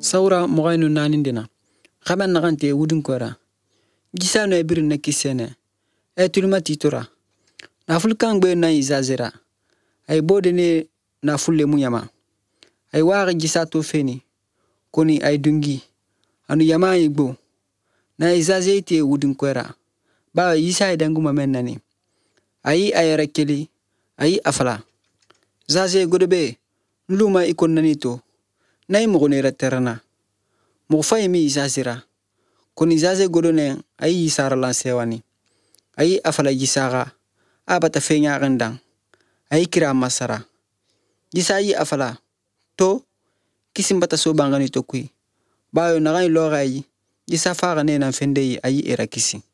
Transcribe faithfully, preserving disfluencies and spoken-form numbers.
Saura mogainu nanindina. Khaban nagante wudun kwara. Gisano e birin na kisene. E tulma titora. Na fulkan gbe na izazera. Ay bodene na fulle munyama. Ay wari gisato feni. Koni ay dungi. Anu yama igbo. Na izaze ite wudun kwara. Ba yisa idanguma menani. Ay ay rakeli. Ay afala. Zaze godebe. Nluma ikon nanito. Na imogone raterana. Mogfa imi izazera. Koni izaze godone ay yisara lansewani. Ay afala yisaga. Abata fenya rendang. Ay kira masara. Yisa ay afala. To kisimbata so bangani to kui. Bayo nagay logai. Yisa faga nena fendei ay era kisi.